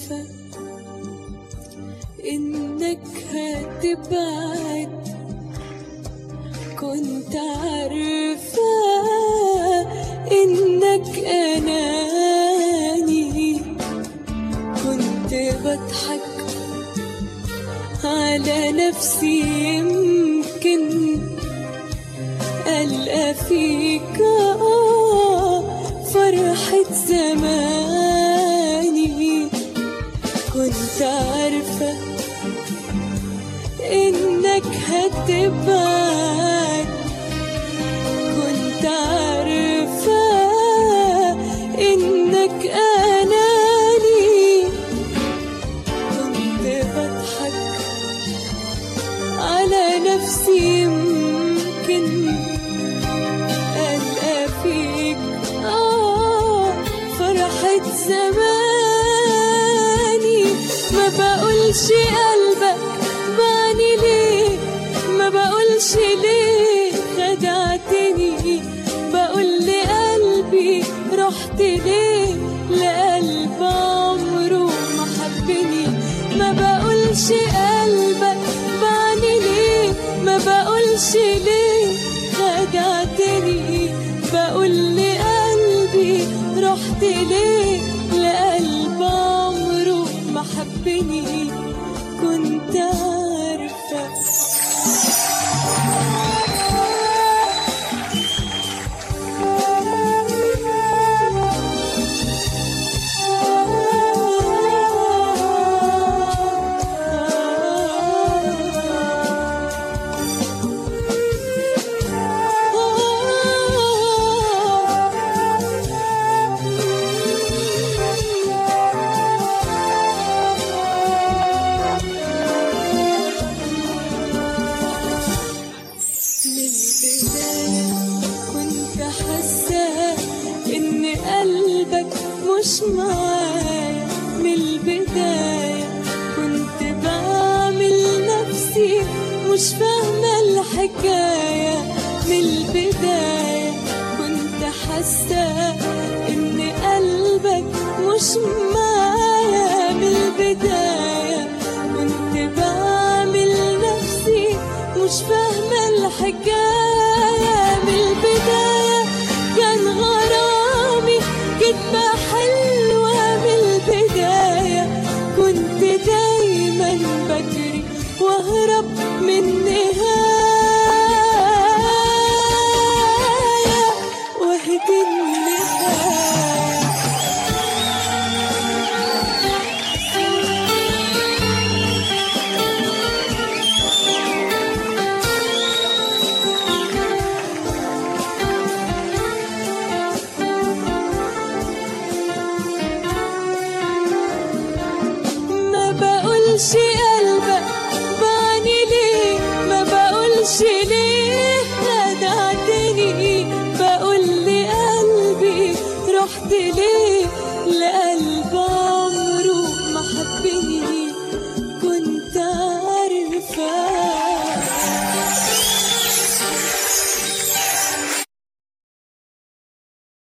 عارفة إنك هتبعد، كنت عارفة إنك أناني، كنت بضحك على نفسي يمكن ألقى فيك فرحة زماني، كنت عارفة إنك هتبعد، كنت عارفة إنك أناني، كنت بضحك على نفسي يمكن ألقى فيك فرحة زماني. ما بقولش قلبك بعني ليه، ما بقولش ليه خدعتني، بقول لقلبي رحت ليه لقلب عمره ما حبني. ما بقولش قلبك بعني ليه، ما بقولش ليه خدعتني، بقول لقلبي رحت ليه لقلب عمره ما حبني. كنت عارفة مش معايا من البداية، كنت بعمل نفسي مش فاهمة الحكاية. من البداية كنت حاسة إن قلبك مش معايا من البداية.